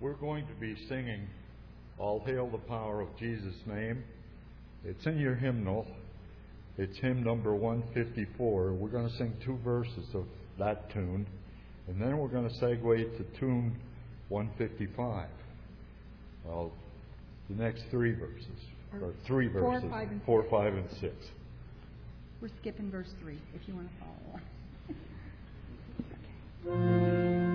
We're going to be singing All Hail the Power of Jesus' Name. It's in your hymnal. It's hymn number 154. We're going to sing 2 verses of that tune, and then we're going to segue to tune 155. Well, the next 3 verses, or 3 verses, 4, 5, and 6. We're skipping verse 3, if you want to follow along.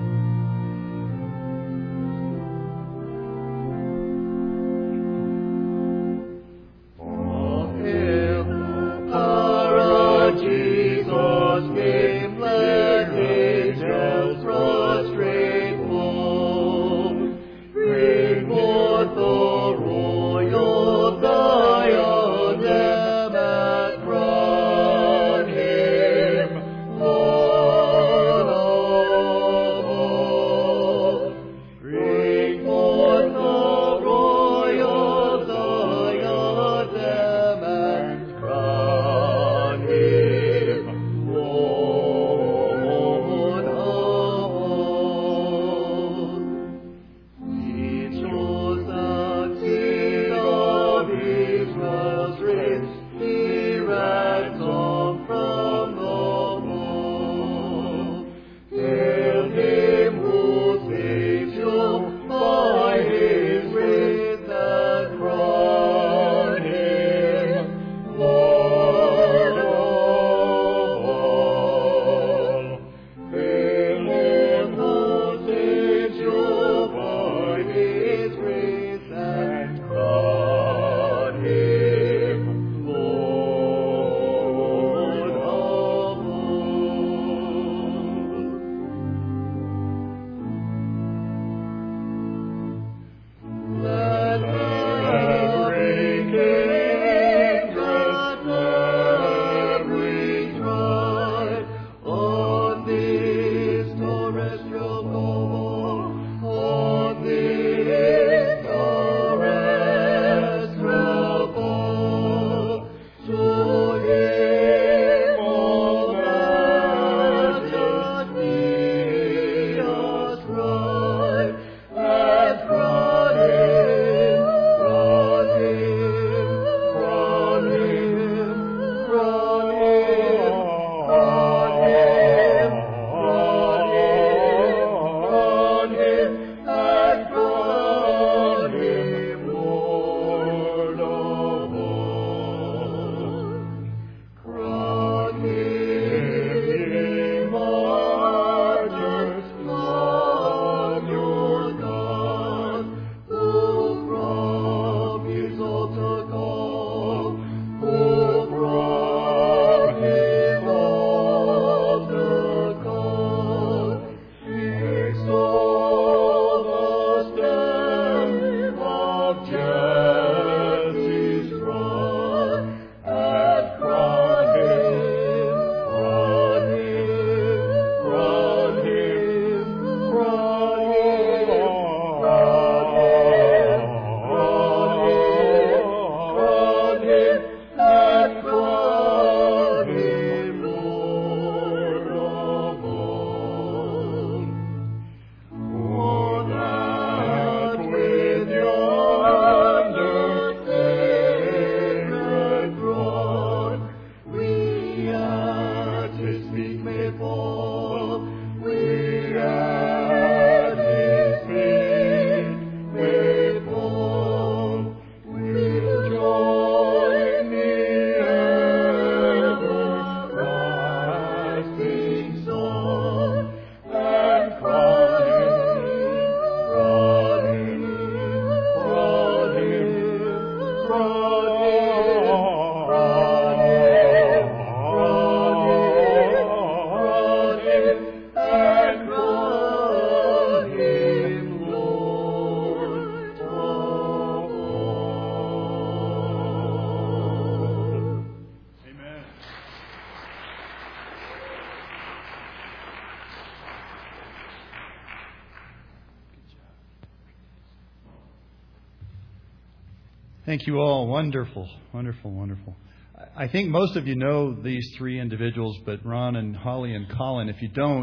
Thank you all. Wonderful, wonderful, wonderful. I think most of you know these 3 individuals, but Ron and Holly and Colin, if you don't,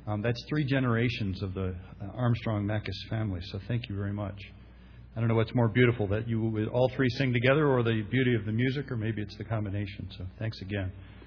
That's 3 generations of the Armstrong Mackes family, so thank you very much. I don't know what's more beautiful, that you would all 3 sing together, or the beauty of the music, or maybe it's the combination, so thanks again.